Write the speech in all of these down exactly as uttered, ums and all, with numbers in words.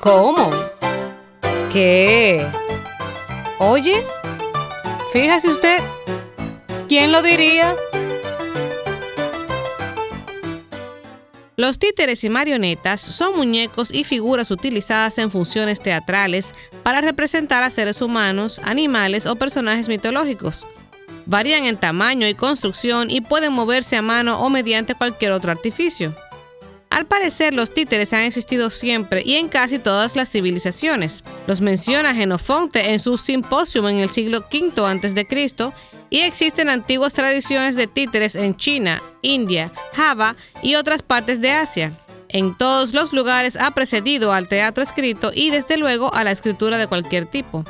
¿Cómo? ¿Qué? Oye, fíjese usted, ¿quién lo diría? Los títeres y marionetas son muñecos y figuras utilizadas en funciones teatrales para representar a seres humanos, animales o personajes mitológicos. Varían en tamaño y construcción y pueden moverse a mano o mediante cualquier otro artificio. Al parecer, los títeres han existido siempre y en casi todas las civilizaciones. Los menciona Jenofonte en su Simposium en el siglo quinto antes de Cristo y existen antiguas tradiciones de títeres en China, India, Java y otras partes de Asia. En todos los lugares ha precedido al teatro escrito y desde luego a la escritura de cualquier tipo.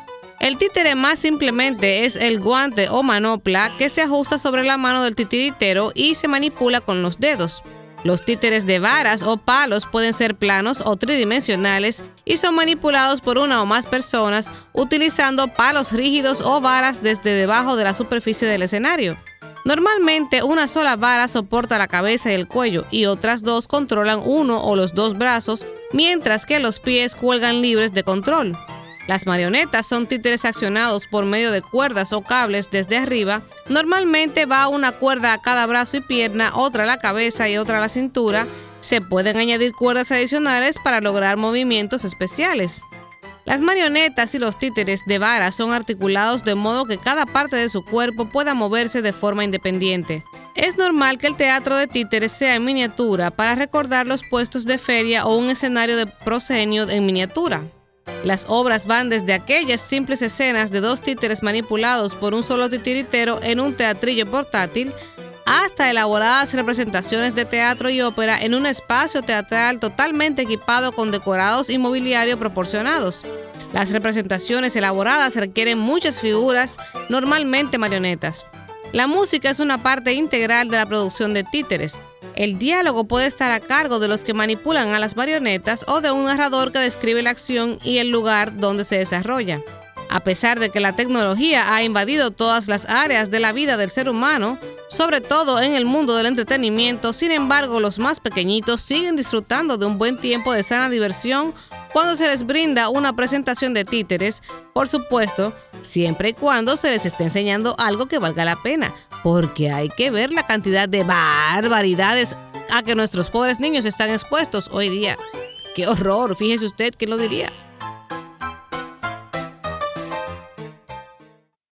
El títere más simplemente es el guante o manopla que se ajusta sobre la mano del titiritero y se manipula con los dedos. Los títeres de varas o palos pueden ser planos o tridimensionales y son manipulados por una o más personas utilizando palos rígidos o varas desde debajo de la superficie del escenario. Normalmente una sola vara soporta la cabeza y el cuello y otras dos controlan uno o los dos brazos, mientras que los pies cuelgan libres de control. Las marionetas son títeres accionados por medio de cuerdas o cables desde arriba. Normalmente va una cuerda a cada brazo y pierna, otra a la cabeza y otra a la cintura. Se pueden añadir cuerdas adicionales para lograr movimientos especiales. Las marionetas y los títeres de vara son articulados de modo que cada parte de su cuerpo pueda moverse de forma independiente. Es normal que el teatro de títeres sea en miniatura para recordar los puestos de feria o un escenario de proscenio en miniatura. Las obras van desde aquellas simples escenas de dos títeres manipulados por un solo titiritero en un teatrillo portátil, hasta elaboradas representaciones de teatro y ópera en un espacio teatral totalmente equipado con decorados y mobiliario proporcionados. Las representaciones elaboradas requieren muchas figuras, normalmente marionetas. La música es una parte integral de la producción de títeres. El diálogo puede estar a cargo de los que manipulan a las marionetas o de un narrador que describe la acción y el lugar donde se desarrolla. A pesar de que la tecnología ha invadido todas las áreas de la vida del ser humano, sobre todo en el mundo del entretenimiento, sin embargo, los más pequeñitos siguen disfrutando de un buen tiempo de sana diversión cuando se les brinda una presentación de títeres, por supuesto, siempre y cuando se les esté enseñando algo que valga la pena, porque hay que ver la cantidad de barbaridades a que nuestros pobres niños están expuestos hoy día. ¡Qué horror! Fíjese usted, ¿quién lo diría?